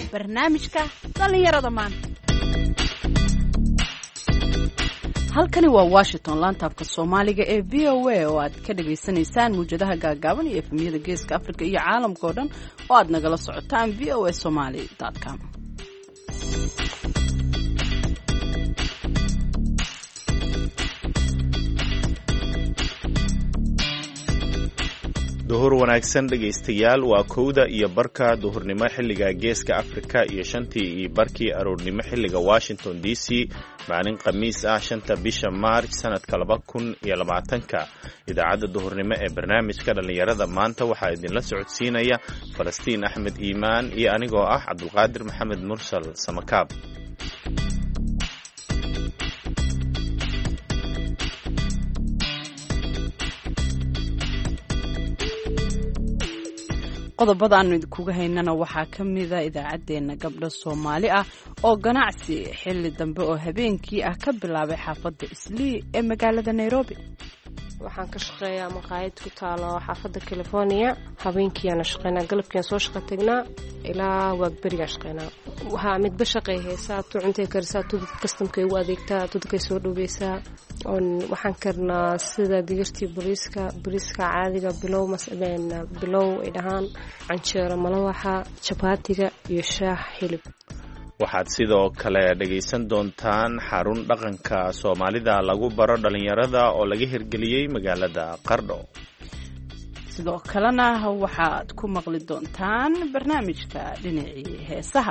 barnaamijka dhallinyarada maanta. halkani waa Washington, laantaabka Soomaaliga ee VOA oo aad ka dhageysanaysaan muujadaha gaagaaban iyo efemyada Geeska Afrika iyo caalamka oo dhan oo aad nagala socotaan voasomali.com. duhur wanaagsan dhegaystayaal, waa 1:00 duhurnimo xilliga Geeska Afrika iyo 5:00 aroornimo xilliga Washington DC. maalin khamiis ah 5 bisha Maarch sanadka 2020. idaacadda duhurnimo ee barnaamijka dhalinyarada maanta waxaa idinla socodsiinaya Falastiin Axmed Iimaan iyo anigoo ah Cabdulqaadir Maxamed Mursal Samakaab. qodobada aanu idinkuga haynana waxaa ka mida idaacadeena gabdho Soomaali ah oo ganacsi xilli dambe oo habeenkii ah ka bilaabay xaafadda Islii ee magaalada Nairobi. waxaan ka shaqeeyaa maqaayad ku taalo xaafadda California. habeenkii aan shaqeynaa, galabkii aan soo shaqo tagnaa ilaa waagbriga shaqeynaa. waxa midba shaqay haysaa, tuuntay karsaa, tudad customkay u adeegtaa, tudkay soo dhaweysaa. waxaan karnaa sida digirtii bariiska caadiga bilow ay dhahaan, canjeero malawaxa, chapatiga iyo shaah hilib. waxaad sidoo kale dhegaysan doontaan xarun dhaqanka Soomaalida lagu baro dhalinyarada oo laga hirgeliyey magaalada Qardho. sidoo kalena waxaad ku maqli doontaan barnaamijka dhinacii heesaha.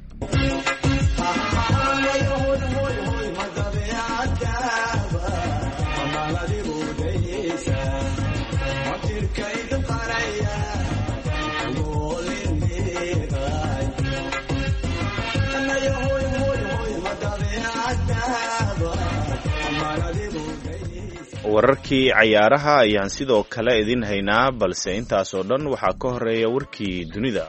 wararkii cayaaraha ayaan sidoo kale idin haynaa, balse intaas oo dhan waxaa ka horeeya warkii dunida.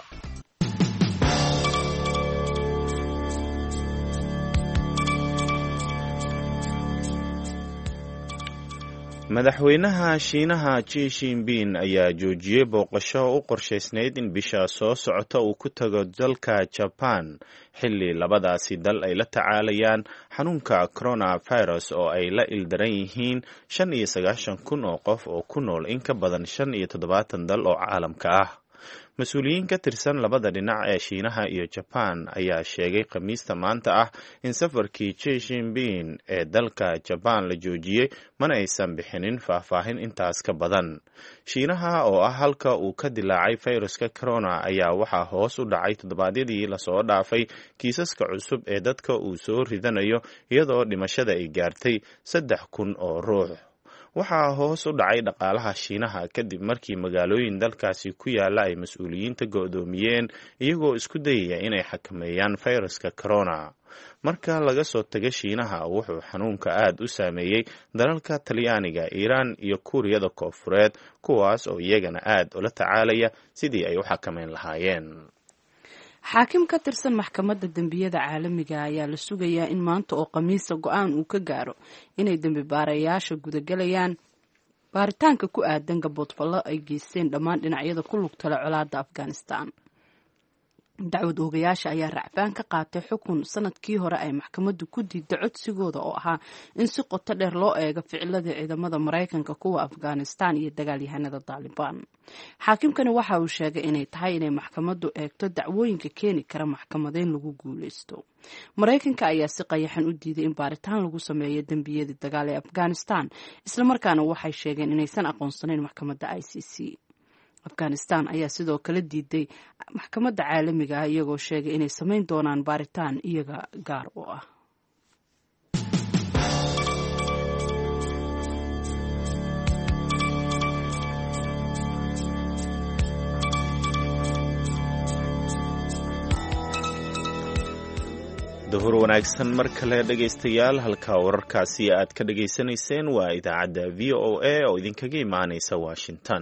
madaxweynaha Shiinaha Xi Jinping ayaa joojiyey booqasho u qorshaysnayd in bisha soo socota uu ku tago dalka Japan xilli labadaasi dal ay la tacaalayaan xanuunka coronavirus oo ay la ildaran yihiin 95,000 oo qof oo ku nool in ka badan 75 dal oo caalamka ah. mas-uuliyiin ka tirsan labada dhinac ee Shiinaha iyo Japan ayaa sheegay Khamiista maanta ah in safarkii Xi Jinping ee dalka Japan la joojiyey, mana aysan bixinin faahfaahin intaas ka badan. Shiinaha oo ah halka uu ka dilaacay fayraska corona ayaa waxaa hoos u dhacay toddobaadyadii lasoo dhaafay kiisaska cusub ee dadka uu soo ridanayo, iyadoo dhimashada ay gaartay 3,000 oo ruux. waxaa hoos u dhacay dhaqaalaha Shiinaha kadib markii magaalooyin dalkaasi ku yaala ay mas-uuliyiinta go'doomiyeen iyagoo isku dayaya inay xakameeyaan fayraska corona. marka laga soo tago Shiinaha, wuxuu xanuunka aad u saameeyey dalalka Talyaaniga, Iiraan iyo Kuuriyada Koonfureed, kuwaas oo iyagana aad ula tacaalaya sidii ay u xakameyn lahaayeen. xaakim ka tirsan maxkamadda dembiyada caalamiga ayaa la sugayaa in maanta oo Khamiisa go'aan uu ka gaaro inay dembi baarayaasha gudagalayaan baaritaanka ku aadan gaboodfallo ay geysteen dhammaan dhinacyada ku lugta leh colaadda Afghanistan. dacwad oogayaasha ayaa racfaan ka qaatay xukun sanadkii hore ay maxkamaddu ku diiday codsigooda oo ahaa in si qoto dheer loo eego ficilada ciidamada Maraykanka kuwa Afghanistan iyo dagaalyahanada Taliban. xaakimkani waxa uu sheegay inay tahay inay maxkamaddu eegto dacwooyinka keeni kara maxkamadeyn lagu guuleysto. Maraykanka ayaa si qayaxan u diiday in baaritaan lagu sameeyo dembiyadii dagaal ee Afghanistan, isla markaana waxay sheegeen inaysan aqoonsanayn maxkamadda ICC. Afghanistan ayaa sidoo kale diiday maxkamadda caalamiga ah, iyagoo sheegay inay samayn doonaan baaritaan iyaga gaar u ah. duhur wanaagsan mar kale dhegaystayaal, halka wararkaasi aad ka dhageysanayseen waa idaacadda VOA oo idinkaga imaanaysa Washington.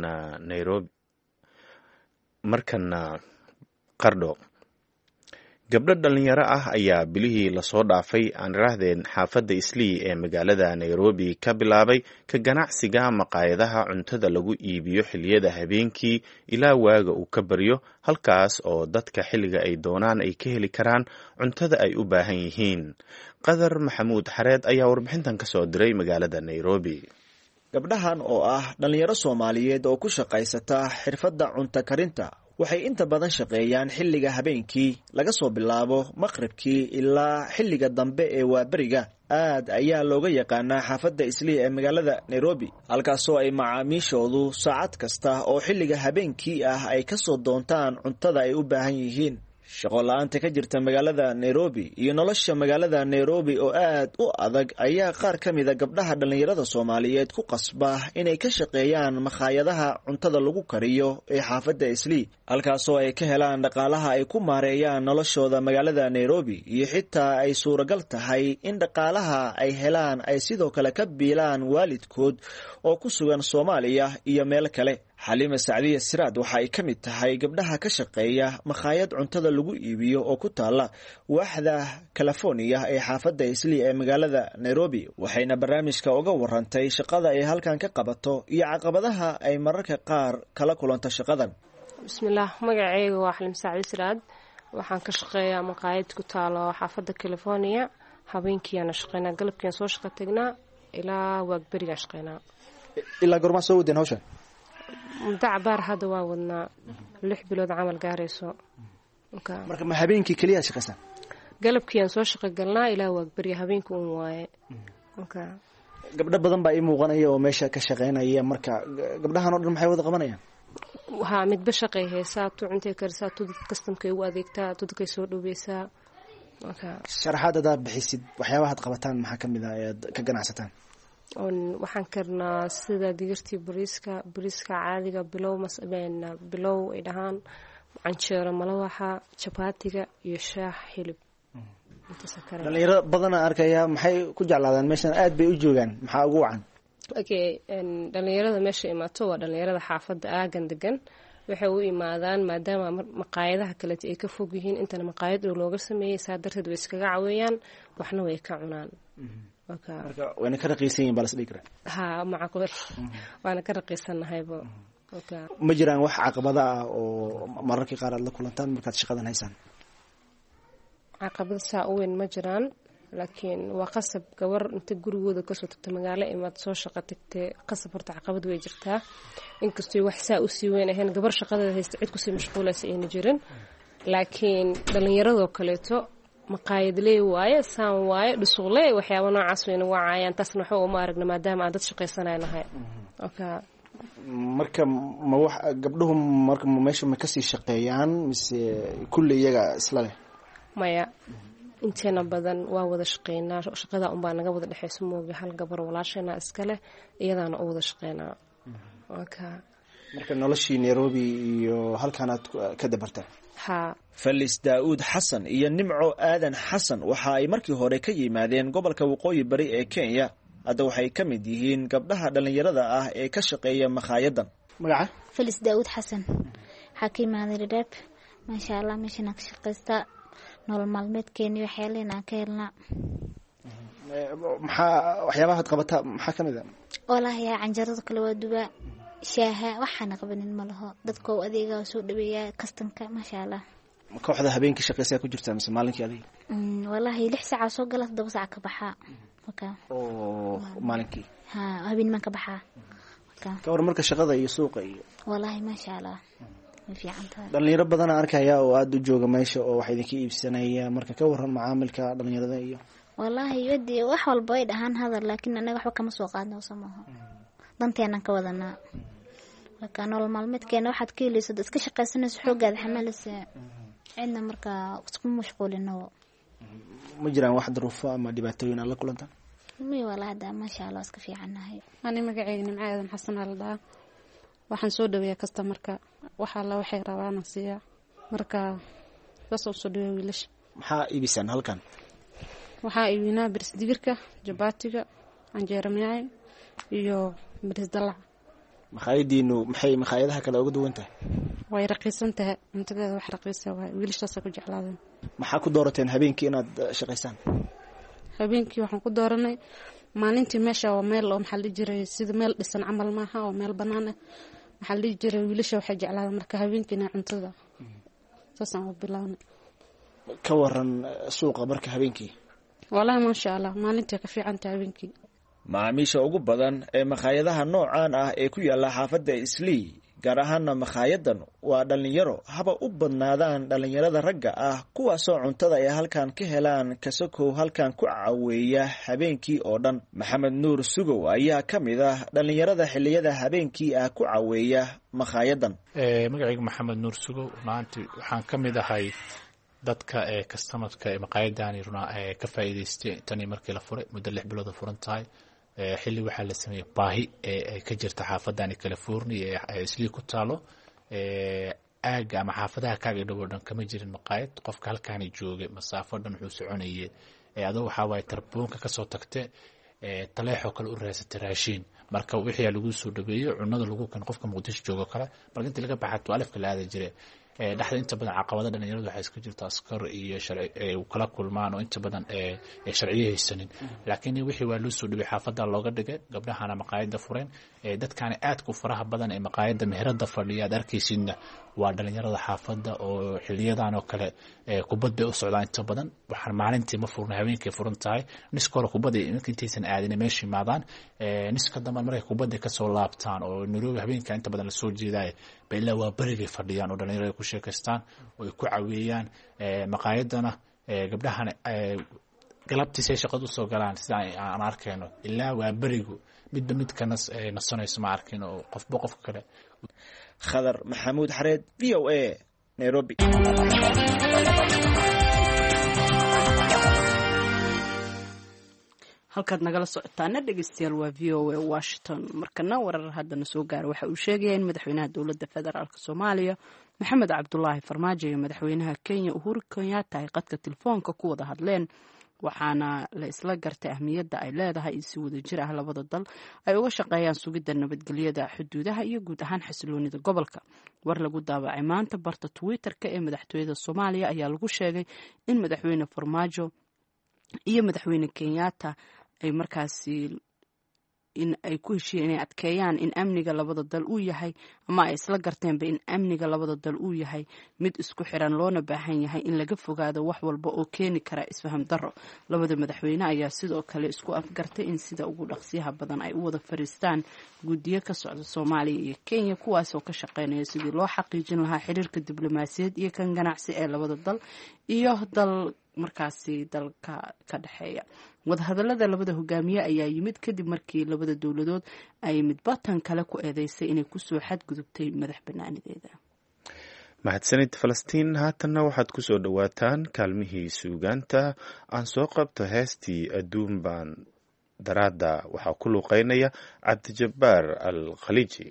markana Qardho. gabdho dhalinyaro ah ayaa bilihii lasoo dhaafay aan iraahdeen xaafadda islii ee magaalada nairobi ka bilaabay ka ganacsiga maqaayadaha cuntada lagu iibiyo xilliyada habeenkii ilaa waaga uu ka baryo halkaas oo dadka xilliga ay doonaan ay ka heli karaan cuntada ay u baahan yihiin. qadar maxamuud xareed ayaa warbixintan ka soo diray magaalada nairobi. gabdhahan oo ah dhalinyaro soomaaliyeed oo ku shaqaysata xirfadda cunto karinta waxay inta badan shaqeeyaan xilliga habeenkii laga soo bilaabo maqribkii ilaa xilliga dambe ee waaberiga. aad ayaa looga yaqaanaa xaafadda islii ee magaalada nairobi, halkaasoo ay macaamiishoodu saacad kasta oo xilliga habeenkii ah ay ka soo doontaan cuntada ay u baahan yihiin. shaqo la-aanta ka jirta magaalada nairobi iyo nolosha magaalada nairobi oo aad u adag ayaa qaar ka mida gabdhaha dhallinyarada soomaaliyeed ku qasba inay ka shaqeeyaan makhaayadaha cuntada lagu kariyo ee xaafadda islii, halkaasoo ay ka helaan dhaqaalaha ay ku maareeyaan noloshooda magaalada nairobi, iyo xitaa ay suuragal tahay in dhaqaalaha ay helaan ay sidoo kale ka biilaan waalidkood oo ku sugan soomaaliya iyo meel kale. xaliima sacdiya siraad waxa ay ka mid tahay gabdhaha ka shaqeeya makhaayad cuntada lagu iibiyo oo ku taala waaxda california ee xaafadda islii ee magaalada nairobi, waxayna barnaamijka uga warantay shaqada ay halkan ka qabato iyo caqabadaha ay mararka qaar kala kulanto shaqadan. bismillaah, magaceyga waa xaliima sacdiya siraad. waxaan ka shaqeeyaa maqaayad ku taalo xaafadda california. habeenkiiyaana shaqeynaa, galabkiiaan soo shaqo tagnaa ilaa waagberigaan shaqeynaa. ilaa goormaa soo wadeen hawshan? muddo cabaar hadda waa wadnaa 6 bilood camal gaarayso. marka ma habeenkii keliya shaqaysaan? galabkiiaan soo shaqo galnaa ilaa waagberya, habeenkii un waaye. gabdho badan baa ii muuqanaya oo meesha ka shaqeynaya. marka gabdhahan oo dhan maxay wada qabanayaan? waxaa midba shaqay haysaa, tu cuntay karisaa, tu dad kastamkay ugu adeegtaa, tu dadkay soo dhoweysaa. sharaxaad hadaad bixisid waxyaabahaad qabataan maxaa ka mid ah ee aad ka ganacsataan? waxaan karnaa sida digirtii bariiska caadiga, bilow ay dhahaan, canjeero malawaxa, jabaatiga iyo shaax hilib. dhalinyaro badana arkaya, maxay ku jeclaadaan meeshan? aad bay u joogaan, maxaa ugu wacan? dhalinyarada meesha imaato waa dhalinyarada xaafadda aagan degan. waxay u imaadaan maadaama maqaayadaha kaleeto ay ka fog yihiin, intana maqaayad dhow looga sameeyey, saa darteed way iskaga caweeyaan, waxna way ka cunaan. marka wayna ka raqiisan yihiin baa lasdhigi karaa? ha, macquul waana ka raqiisanahayba. ma jiraan wax caqabada ah oo mararkii qaar aad la kulantaan markaad shaqadan haysaan? caqabada saa u weyn ma jiraan, laakiin waa qasab gabar inta gurigooda kasoo tagta magaalo imaad soo shaqo tagtay, qasab horta caqabad way jirtaa. inkastoo wax saa usii weyn ahayn, gabar shaqadeeda haysta cid kusii mashquulaysa ayna jirin, laakiin dhalinyaradoo kaleeto maqaayadley waaye, saan waaye, dhusuqley, waxyaaba noocaas wayna waacayaan. taasna waxba uma aragna maadaama aan dad shaqaysanaynahay. marka ma wax gabdhuhu marka meesha ma kasii shaqeeyaan mise kulli iyaga isla leh? maya, inteena badan waa wada shaqeynaa. shaqada unbaa naga wada dhexeyso mooga, hal gabar walaashayna iska leh, iyadaana u wada shaqeynaa. marka noloshii nairobi iyo halkaanaad ka dabartaan? ha. falis daa'uud xasan iyo nimco aadan xasan waxa ay markii hore ka yimaadeen gobolka waqooyi bari ee kenya. hadda waxay ka mid yihiin gabdhaha dhalinyarada ah ee ka shaqeeya makhaayaddan. magaca? falis daa'uud xasan. waxaa ka imaaday dhadhaab. maasha allah, meeshanaa ka shaqaystaa. nolol maalmeedkeeni waxyaalena aan ka helnaa. maxaa waxyaabahaad qabataa maxaa ka mid a? walahi yaa canjarada kale waa dubaa, shaaha, waxaana qabanin ma laho. dadka u adeegaa soo dhaweeyaa kastamka. maasha allah. kooxda habeenkii shaqeysaa ku jirtaa mise maalinkii adiga? walahi 6 saaca soo gala, 7 saac ka baxaa. oo maalinkii? ha, habeenman ka baxaa. ka war marka shaqada iyo suuqa iyo? walahi maasha allah way fiican tahay. dhalinyaro badana arkaya oo aada u jooga meesha oo wax idinka iibsanaya. marka ka waran macaamilka dhalinyarada iyo? walahi wadi wax walba ay dhahaan hadal, laakiin anaga waxba kama soo qaadno samaha. danteenan ka wadanaa. marka nolol maalmeedkeena waxaad ka helayso iska shaqaysanayso, xoogaada xamalaysa, cidna marka isku mashquulino. ma jiraan wax duruufo ama dhibaatooyin aad la kulantaan? may walahi hada maasha allah iska fiicanahay. ani magacayga nimco aadan xasan aa la dhahaa. waxaan soo dhaweeyaa kastamarka, waxa alla waxay rabaan siiya. marka kasoo soo dhaweeya wiilasha. maxaa iibisaan halkan? waxaa iibinaa baris digirka, jabaatiga, canjeero miyaay iyo baris dalac. makhaayadiinu maxay makhaayadaha kale uga duwan tahay? way raqiisan tahay, cuntadeeda wax raqiisa waay, wiilashaasa ku jeclaadeen. maxaa ku doorateen habeenkii inaad shaqaysaan? habeenkii waxaan ku dooranay maalintii meesha waa meel oo maxaa la dhihi jiray sida meel dhisan camal maaha oo meel bannaan ah. maxaa la dhihi jiray wiilasha waxay jeclaadeen marka habeenkiina cuntada saasaan u bilaabnay. ka waran suuqa marka habeenkii? wallaahi maasha allah maalintii ka fiican tahay habeenkii. macaamiisha ugu badan ee makhaayadaha noocan ah ee ku yaala xaafadda Islii, gaar ahaana makhaayaddan, waa dhalinyaro, haba u badnaadaan dhalinyarada ragga ah, kuwaasoo cuntada ay halkan ka helaan kasokow halkan ku caweeya habeenkii oo dhan. maxamed nuur sugow ayaa ka mid ah dhalinyarada xilliyada habeenkii ah ku caweeya makhaayaddan. magacayga maxamed nuur sugow, maanta waxaan ka mid ahay dadka customerka ee makhaayadani runaa ka faa'iidaystay tani markii la furay muddo 6 bilood oo furan tahay. xilli waxaa la sameeyay baahi ee ka jirta xaafadani California ee Islii ku taalo. aaga ama xaafadaha kaaga dhow dhan kama jirin maqaayad. qofka halkaani joogay masaafo dhan wuxuu soconayay adoo waxa waay tarbuunka ka soo tagtay taleexo kale u raasatay raashin, marka wixii lagu soo dhabeeyo cunada lagu kan qofka Muqdisho joogo kale marka inta laga baxato alafka la aada jiray. dhaxda inta badan caqabada dhalinyaradu waxay iska jirtaa askar iyo sharci kala kulmaan oo inta badan sharciyo haysanin, laakiin wixii waa loo soo dhibay xaafada looga dhigay. gabdhahana maqaayada fureen, dadkana aad ku faraha badan ee maqaayada meherada fadhiya aad arkaysidna waa dhalinyarada xaafada oo xiliyadan oo kale kubad bay u socdaan inta badan. waxaan maalintii ma furna, habeenkii furan tahay. niska hore kubada intaysan aadin meeshii maadaan, niska dambe markay kubada ka soo laabtaan oo Nairobi habeenka inta badan la soo jeeday ilaa waa barigay fadhiyaan oo dhalinyarada ku sheekaystaan oo ay ku caweeyaan. maqaayadana gabdhahana galabtiisay shaqadu soo galaan sida aan arkayno ilaa waa barigu midba midka nasanayso ma arkin oo qofba qof kale. khadar maxamuud xareed, VOA, Nairobi. halkaad nagala socotaana dhegeystayaal waa VOA Washington. markana warar haddana soo gaara waxa uu sheegaya in madaxweynaha dowladda federaalk Soomaaliya Maxamed Cabdulaahi Farmaajo iyo madaxweynaha Kenya Uhuru Kenyatta ay qadka telefoonka ku wada hadleen, waxaana la isla gartay ahmiyadda ay leedahay in si wadajir ah labada dal ay uga shaqeeyaan sugidda nabadgelyada xuduudaha iyo guud ahaan xasiloonida gobolka. war lagu daabacay maanta barta Twitter-ka ee madaxtooyada Soomaaliya ayaa lagu sheegay in madaxweyne Farmaajo iyo madaxweyne Kenyatta ay markaasi in ay ku heshiiyeen inay adkeeyaan in amniga labada dal uu yahay, ama ay isla garteenba in amniga labada dal uu yahay mid isku xiran, loona baahan yahay in laga fogaado wax walba oo keeni kara isfaham darro. labada madaxweyne ayaa sidoo kale isku afgartay in sida ugu dhaqsiyaha badan ay u wada fariistaan guddiyo ka socda Soomaaliya iyo Kenya, kuwaas oo ka shaqeynaya sidii loo xaqiijin lahaa xiriirka diblomaasiyadeed iyo kan ganacsi ee labada dal iyo dal markaasi dalka ka dhexeeya. wadahadalada labada hogaamiye ayaa yimid kadib markii labada dowladood ay midba tan kale ku eedeysay inay kusoo xadgudubtay madax banaanideeda. mahadsanid Falastiin. haatanna waxaad ku soo dhawaataan kaalmihii suugaanta. aan soo qabto heestii adduun baan daraada, waxaa ku luuqeynaya Cabdijabbaar al Khaliiji.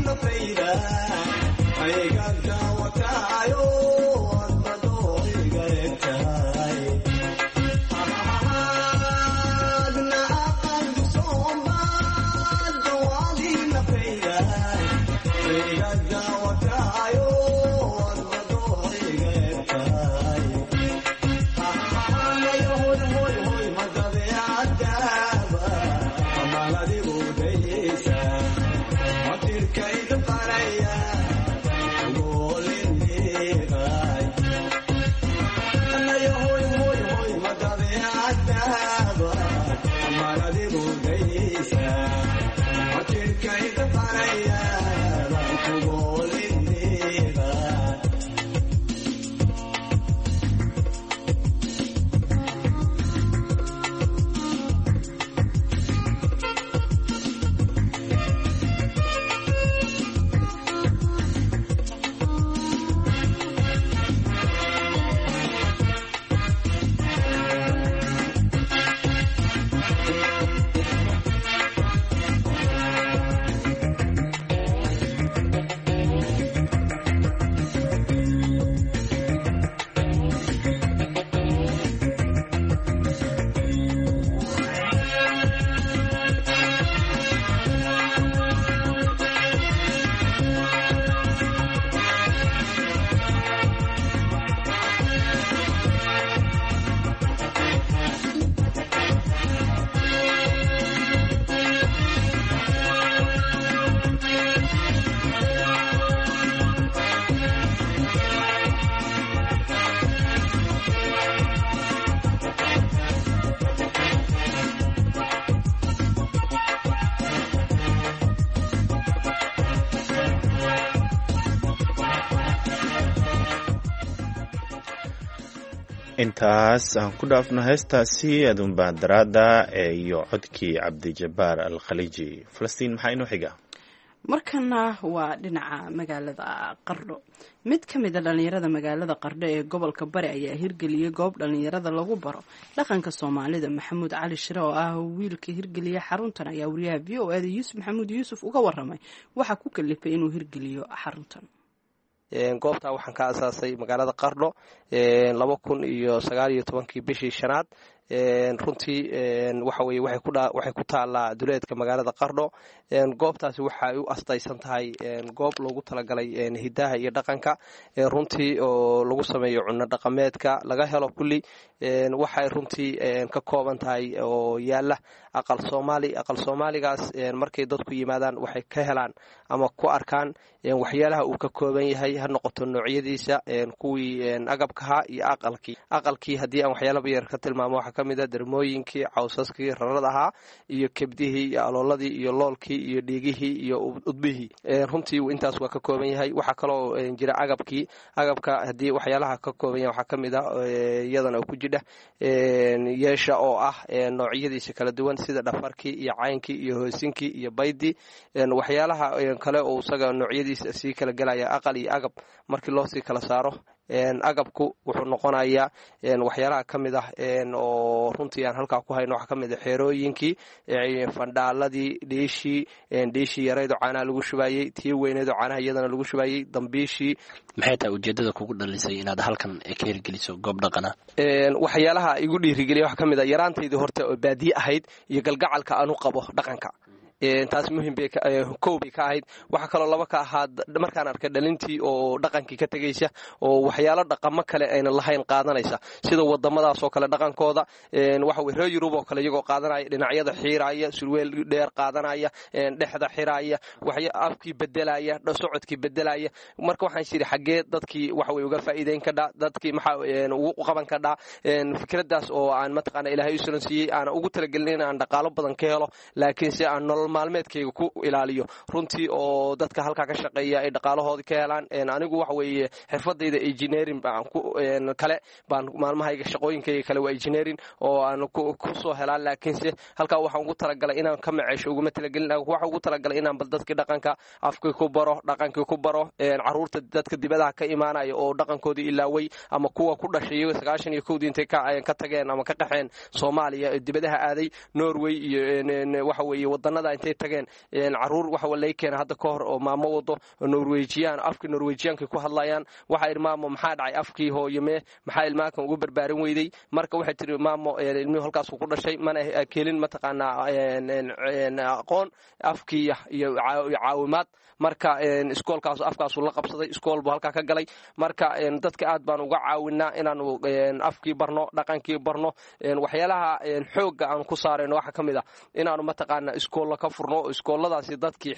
I got intaas aan ku dhaafno heestaasi adunbaadaraada iyo codkii cabdijabbaar alkhaliiji. falastiin maxaa inoo xiga? markana waa dhinaca magaalada qardho. mid ka mid a dhallinyarada magaalada qardho ee gobolka bari ayaa hirgeliyey goob dhallinyarada lagu baro dhaqanka soomaalida. maxamuud cali shire oo ah wiilka hirgeliya xaruntan ayaa wariyaha v o eda yuusuf maxamuud yuusuf uga waramay waxaa ku kalifay inuu hirgeliyo xaruntan. goobtaa waxaan ka asaasay magaalada qardho 2019 bishii shanaad. runtii waxa weye waxay ku taallaa duleedka magaalada qardho. goobtaasi waxay u astaysan tahay goob loogu talagalay hidaha iyo dhaqanka runtii oo lagu sameeyo cunno dhaqameedka laga helo kulli. waxay runtii ka kooban tahay oo yaala aqal soomaaligaas markay dadku yimaadaan waxay ka helaan ama ku arkaan waxyaalaha uu ka kooban yahay, ha noqoto noocyadiisa, kuwii agabkaha iyo aqalkii haddii aan waxyaalaba yar ka tilmaamo waxaa ka mid a dermooyinkii, cawsaskii rarad ahaa iyo kebdihii iyo alooladii iyo loolkii iyo dhiigihii iyo udbihii. runtii intaas waa ka kooban yahay. waxaa kaloo jira agabka haddii waxyaalaha ka kooban yahay waxaa ka mid a iyadana ku jidha yeesha oo ah noocyadiisa kala duwan sida dhafarkii iyo caynkii iyo hoosinkii iyo baydii. waxyaalaha kale oo isaga noocyadiisa sii kala gelaya aqal iyo agab markii loo sii kala saaro. agabku wuxuu noqonayaa waxyaalaha ka mid ah oo runtii aan halkaa ku hayno waxaa ka mid a xeerooyinkii, fandhaaladii, dhiishii yareydoo caanaha lagu shubaayey, tii weyneedoo caanaha iyadana lagu shubaayey, dambiishii. maxay tahay ujeedada kugu dhalisay inaad halkan ka hirgeliso goob dhaqana? waxyaalaha igu dhiirigeliya waxaa ka mid a yaraantaydii horta oo baadiye ahayd iyo galgacalka aan u qabo dhaqanka. taas muhiim kow bay ka ahayd. waxaa kaloo laba ka ahaa markaan arkay dhalintii oo dhaqankii ka tegaysa oo waxyaalo dhaqamo kale ayna lahayn qaadanaysa sida wadamadaas oo kale dhaqankooda. waxa weye reer yurub oo kale iyagoo qaadanaya dhinacyada xiiraya, surweel dheer qaadanaya, dhexda xiraya, afkii bedelaya, socodkii bedelaya. marka waxaan shiri xaggee dadkii waxa weye uga faa'iideyn kadhaa, dadkii maxaa ugu qaban kadhaa. fikradaas oo aan mataqaana ilaahay u sulan siiyey aana ugu talagelin in aan dhaqaalo badan ka helo laakiin si aan nolol maalmeedkayga ku ilaaliyo runtii oo dadka halkaa ka shaqeeya ay dhaqaalahoodii ka helaan. anigu waxa weeye xirfadayda engineering kale baan maalmahayga shaqooyinkayga kale waa engineering oo aan ku soo helaan laakiinse halkaa waxaan ugu talagalay inaan ka maceesho uguma talagelin. waxaan ugu talagalay inaan bal dadkii dhaqanka afkii ku baro, dhaqankii ku baro, caruurta dadka dibadaha ka imaanaya oo dhaqankoodii ilaaway ama kuwa ku dhashay 91 intay ka tageen ama ka qaxeen Soomaaliya dibadaha aaday Norway iyo waxa weeye wadanada intay tageen caruur waxa walay keen hadda ka hor oo maamo wado Norwegian afka Norwegianka ku hadlayaan. waxa ilmaamo maxaa dhacay afkii hooyame maxaa ilmaakan ugu barbaarin weyday. marka waxay tiri maamo ilmuhu halkaas ku dhashay mana keelin mataqaana aqoon afkii iyo caawimaad. marka iskoolkaas afkaas la qabsaday, iskool buu halka ka galay. marka dadka aad baan uga caawinaa inaan afkii barno, dhaqankii barno. waxyaalaha xoogga aan ku saarayno waxa kamid ah inaan mataqaana iskool ka furno. iskooladaasi dadkii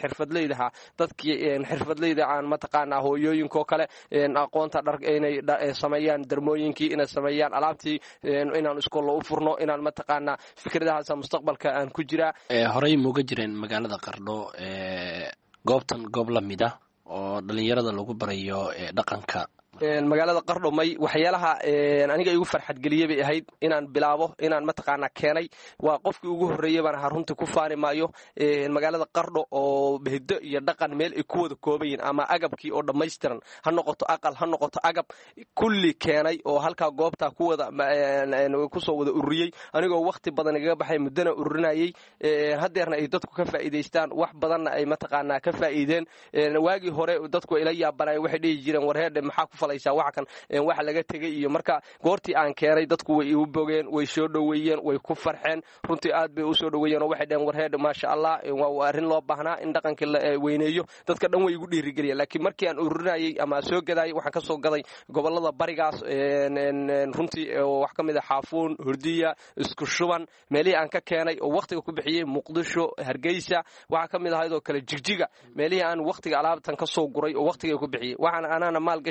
xirfadleyda aan mataqaana hooyooyinka kale aqoonta dhar inay sameeyaan, darmooyinkii inay sameeyaan, alaabtii inaan iskool u furno, inaan mataqaana fikradahaas mustaqbalka aan ku jiraa. horey muuga jireen magaalada Qardho goobtan goob la mid ah oo dhalinyarada lagu barayo dhaqanka? magaalada Qardho may waxyaalaha aniga igu farxad geliyay bay ahayd inaan bilaabo inaan mataqaana keenay. waa qofkii ugu horeeyay baan runtii ku faani maayo. magaalada Qardho oo hiddo iyo dhaqan meel ay ku wada koobayeen ama agabkii oo dhammaystiran ha noqoto aqal ha noqoto agab kulli keenay oo halkaa goobta ku soo wada ururiyey anigoo waqti badan iga baxay muddana ururinayay. hadeerna ay dadku ka faa'iideystaan wax badanna ay mataqaana ka faa'iideen. waagii hore dadku ila yaabanay waxay dhihi jireen warheedhe maxaa ku falaysaa waxa kan waxa laga tagay iyo marka goortii aan keenay dadku way igu bogeen, way soo dhaweeyeen, way ku farxeen. runtii aad bay u soo dhaweeyeen oo waxay dhaheen warheedhe maasha Allah waa arrin loo baahnaa in dhaqanka la weyneeyo. dadka dhan way igu dhiirigeliyeen laakiin markii aan ururinayay ama soo gaday waxaan ka soo gaday gobolada barigaas runtii wax kamid ah Xaafuun, Hurdiya, Isku Shuban meelihii aan ka keenay oo waqtiga ku bixiyay Muqdisho, Hargeysa waxa kamid ahayd oo kale Jigjiga meelihii aan waqtiga alaabtan ka soo guray oo waqtiga ku bixiyay. waxaan anaana maal gashtay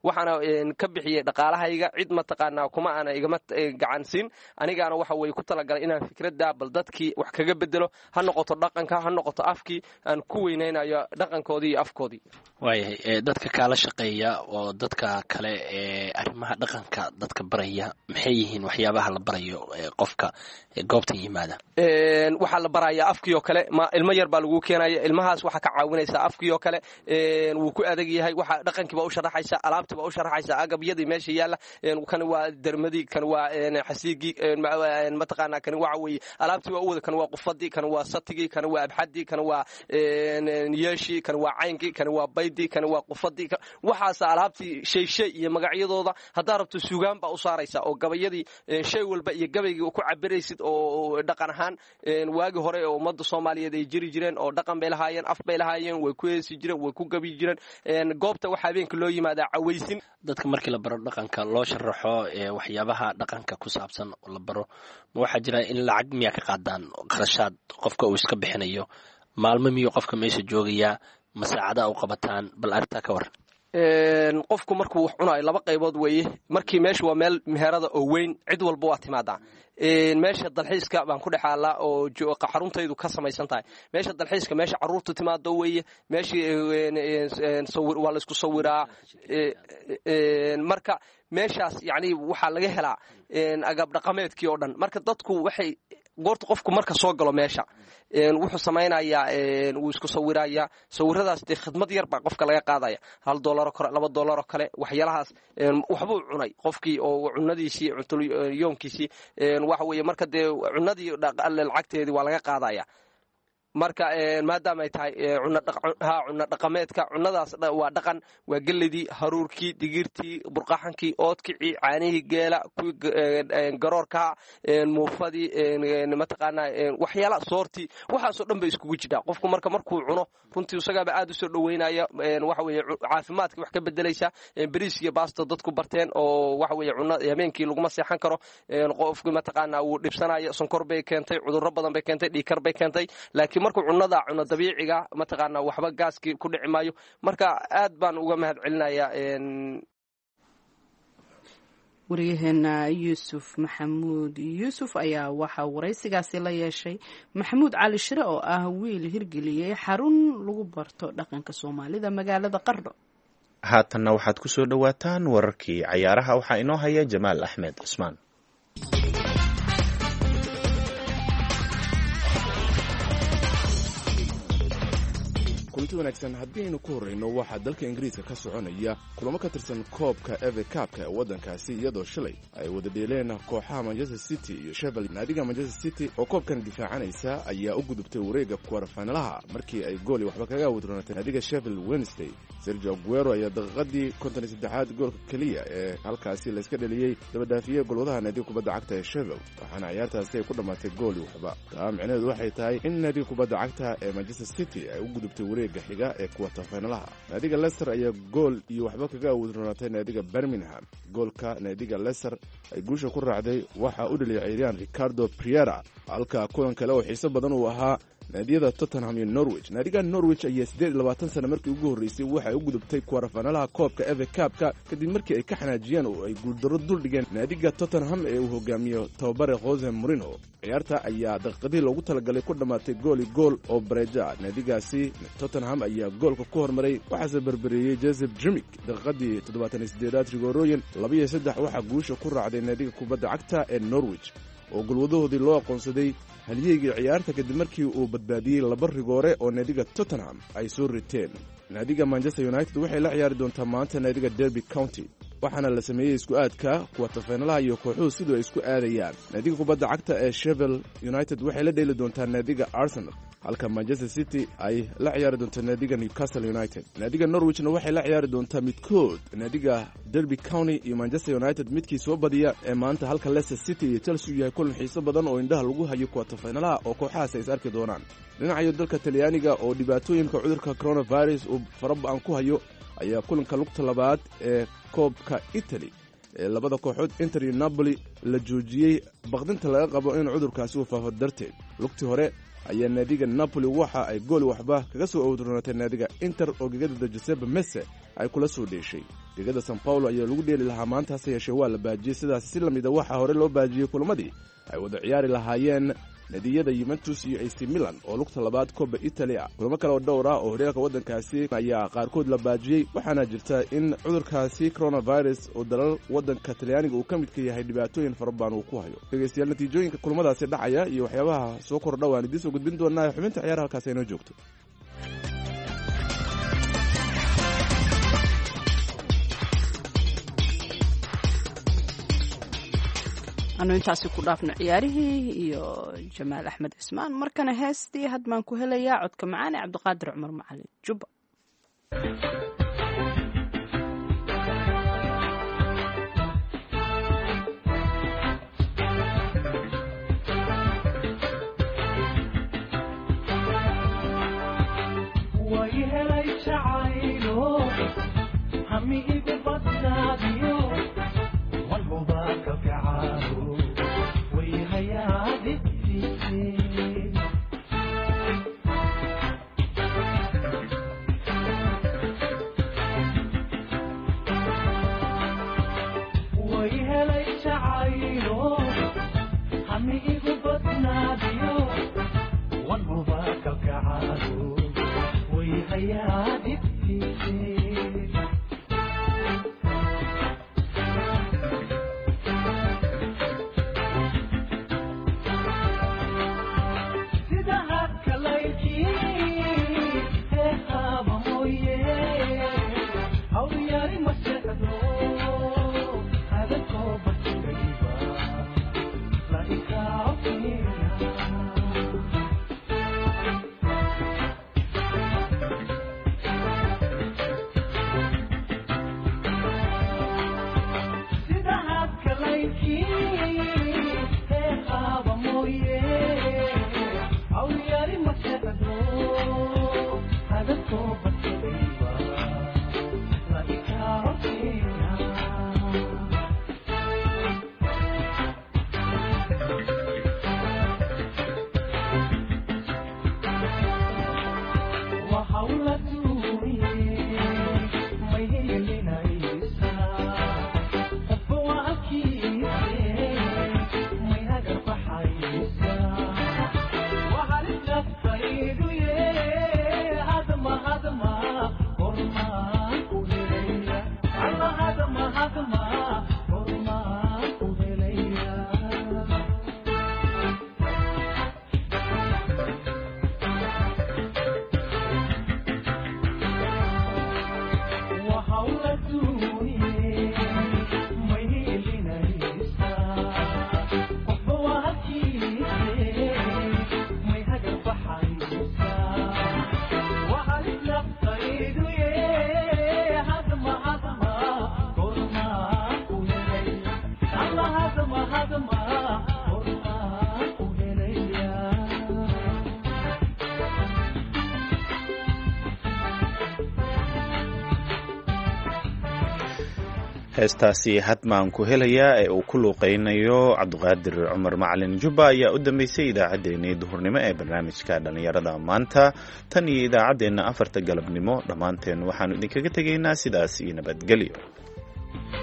waxaana ka bixiyey dhaqaalahayga cid mataqaanaa kuma aana igama gacansin anigaana waxa weye ku talagalay inaan fikradda bal dadkii wax kaga bedelo ha noqoto dhaqanka ha noqoto afkii aan ku weynaynayo dhaqankoodii iyo afkoodii waayahay dadka kaala shaqeeya oo dadka kale ee arrimaha dhaqanka dadka baraya maxay yihiin waxyaabaha la barayo qofka goobtan yimaada waxaa la barayaa afkii oo kale ilmo yar baa lagu keenaya ilmahaas waxaa ka caawinaysaa afkii oo kale wuu ku adag yahay waxa dhaqankii baa u sharaxaysa alaabtii baa u sharaxaysa agabyadii meesha yaalla kan waa dermadii kan waa xasiigii mataqaanaa kan waxa weeye alaabtii waa u wada kan waa qufadii kan waa satigii kan waa abxadii kan waa yeeshii kan waa caynkii kan waa baydii kan waa qufadii waxaas alaabtii shay iyo magacyadooda haddaa rabto suugaan baa u saaraysa oo gabayadii shay walba iyo gabaygii ku cabiraysid oo dhaqan ahaan waagi hore oo ummadda Soomaaliyeed ay jiri jireen oo dhaqan bay lahaayeen af bay lahaayeen way ku heesi jireen way ku gabi jireen goobta waxa habeenka loo yimaada cawaysin dadka markii la baro dhaqanka loo sharaxo waxyaabaha dhaqanka ku saabsan oo la baro ma waxa jira in lacag miya ka qaadaan qarashaad qofka uu iska bixinayo maalmo miyo qofka meesha joogaya masaacada u qabataan bal arta ka war qofku markuu wax cunayo laba qaybood weeye markii meesha waa meel meherada oo weyn cid walba waa timaadaa meesha dalxiiska baan ku dhexaalaa oo xaruntaydu ka samaysan tahay meesha dalxiiska meesha caruurtu timaado weeye meeshii waa la isku sawiraa marka meeshaas yani waxaa laga helaa agab dhaqameedkii oo dhan marka dadku waxay goorta qofku marka soo galo meesha wuxuu samaynayaa wuu isku sawirayaa sawiradaas dee khidmad yar baa qofka laga qaadaya $1 kale $2 kale waxyaalahaas waxbuu cunay qofkii oo cunadiisii yoomkiisii waxa weeye marka dee cunadii lacagteedii waa laga qaadaya marka maadaama ay tahay cunno dhaqameedka cunnadaas waa dhaqan waa geladii haruurkii digirtii burqaxankii oodkicii caanihii geela kuwii garoorka muufadii mataqaanaa waxyaala soortii waxaasoo dhan bay iskugu jirtaa qofku markuu cuno runtii isagaaba aad u soo dhoweynaya waxa weeye caafimaadka wax ka bedelaysa bariis iyo baasto dadku barteen oo waxa weeye cunno habeenkii laguma seexan karo qofku mataqaanaa wuu dhibsanaya sonkor bay keentay cudurro badan bay keentay dhiikar bay keentay laakiin markuu cunnada cuno dabiiciga mataqaanaa waxba gaaskii ku dhici maayo marka aad baan uga mahad celinayaa waryaheena yuusuf maxamuud yuusuf ayaa waxaa waraysigaasi la yeeshay maxamuud cali shire oo ah wiil hirgeliyey xarun lagu barto dhaqanka soomaalida magaalada qardho haatanna waxaad ku soo dhowaataan wararkii cayaaraha waxaa inoo haya jamaal axmed cismaan kulanti wanaagsan haddiaynu ku horrayno waxaa dalka ingiriiska ka soconaya kulamo ka tirsan koobka eve kaabka ee waddankaasi iyadoo shalay ay wada dheeleen kooxaha manchester city iyo sheffield. naadiga manchester city oo koobkan difaacanaysa ayaa u gudubtay wareegga kwarfaynalaha markii ay gooli waxba kaga wadroonatay naadiga sheffield wednesday. sergio aguero ayaa daqiiqadii 53aad goolka keliya ee halkaasi layska dheliyey dabadhaafiyey golwadaha naadiga kubadda cagta ee sheffield waxaana ciyaartaasi ay ku dhammaatay gooli waxba. taa micnaheedu waxay tahay in naadiga kubadda cagta ee manchester city ay u gudubtay wareegga xiga ee kwartafaynalaha. naadiga leicester ayaa gool iyo waxba kaga awudroonatay naadiga birmingham. goolka naadiga leicester ay guusha ku raacday waxaa u dhaliyay ciyaaryahan ricardo priera halka kulan kale oo xiiso badan uu ahaa naadiyada Tottenham iyo Norwich. naadiga Norwich ayaa 28 sano markii ugu horeysay waxay u gudubtay kwartafaynalaha koobka FA Cup-ka kadib markii ay ka xanaajiyeen oo ay guuldaro dul dhigeen naadiga Tottenham ee uu hogaamiyo tababare Jose Mourinho. ciyaarta ayaa daqiiqadii loogu talagalay ku dhamaatay gool oo bareeja. naadigaasi Tottenham ayaa goolka ku hormaray waxaase berberiyey Joseph Jimmick daqiiqadii 78aad rigorooyin 2-3 waxaa guusha ku raacday naadiga kubadda cagta ee Norwich oo golwadahoodii loo aqoonsaday halyeygii ciyaarta kadib markii uu badbaadiyey 2 rigoore oo naadiga Tottenham ay soo riteen. naadiga Manchester United waxay la ciyaari doontaa maanta naadiga Derby County waxaana la sameeyey isku aadka kwartafaynalaha iyo kooxuhu sidoo ay isku aadayaan. naadiga kubadda cagta ee Sheffield United waxay la dheeli doontaa naadiga Arsenal halka Manchester City ay la ciyaari doonto naadiga Newcastle United. naadiga Norwichna waxay la ciyaari doontaa midkood naadiga Derby County iyo Manchester United midkii soo badiya ee maanta halka Leicester City iyo Chelsea yahay kulan xiiso badan oo indhaha lagu hayo kwartafaynalaha oo kooxahaas ay is arki doonaan. dhinaca dalka Talyaaniga oo dhibaatooyinka cudurka coronavirus uu faraba'an ku hayo ayaa kulanka lugta labaad ee koobka Italy ee labada kooxood Inter iyo Napoli la joojiyey baqdinta laga qabo in cudurkaasi uu faafo darteed. lugtii hore ayaa naadiga Napoli waxa ay gool waxba kaga soo awdroonatay naadiga Inter oo gegada Giuseppe Meazza ay kula soo dheeshay. gegada São Paulo ayaa lagu dheeli lahaa maanta hase yeeshee waa la baajiyey sidaas si lamida waxaa hore loo baajiyey kulamadii ay wada ciyaari lahaayeen nadiyada Juventus iyo AC Milan oo lugta labaad Coppa Italia kulamo kale oo dhowr ah oo horyaalka waddankaasi ayaa qaarkood la baajiyey waxaana jirta in cudurkaasi coronavirus oo dalal waddanka Talyaaniga uu ka mid ka yahay dhibaatooyin fara badan uu ku hayo dhageystayaal natiijooyinka kulamadaasi dhacaya iyo waxyaabaha soo kordha waan idin soo gudbin doonaa xubinta ciyaaraha halkaas inoo joogto anu intaasi ku dhaafno ciyaarihii iyo Jamaal Axmed Cismaan markana heestii hadmaan ku helayaa codka macaan ee Cabdiqaadir Cumar Macalin Jubba heestaasi hadmaan ku helayaa ee uu ku luuqeynayo Cabdiqaadir Cumar Macalin Jubba ayaa u dambeysay idaacaddeenii duhurnimo ee barnaamijka dhalinyarada maanta tan iyo idaacaddeenna 4 galabnimo dhammaanteen waxaanu idinkaga tegaynaa sidaas iyo nabadgelyo